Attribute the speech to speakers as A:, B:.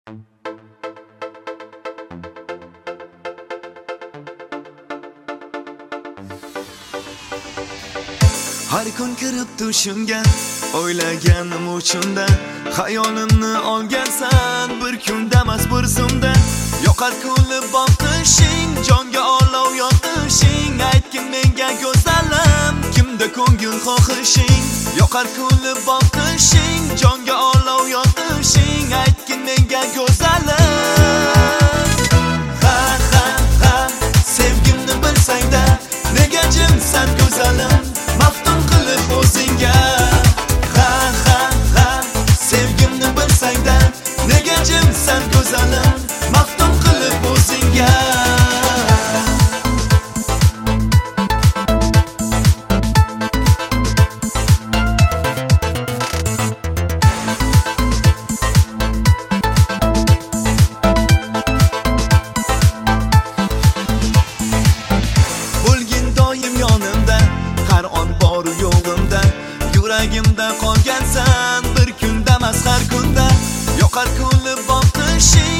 A: Har kun kirib tushimga o'ylaganim uchunda xayolimni olgansan bir kunda emas bir zumda. Yoqar kulib boqishing, jonga olov yoqishing, aytgin menga go'zalim, kimda ko'ngil xohishing. Yoqar kulib boqishing, jonga olov yoqishing, aytgin menga go'zalim. Ha ha ha, sevgimni bilsang-da, nega jimsan go'zalim? Maftun qilib o'zingga. Ha ha ha, sevgimni bilsang-da, nega jimsan go'zalim? Maftun qilib o'zingga. Bo'lgin doim yonimda, har on bor yo'g'imda, yuragimda qolgansan bir kunda emas har kunda. Yoqar kulib boqishing,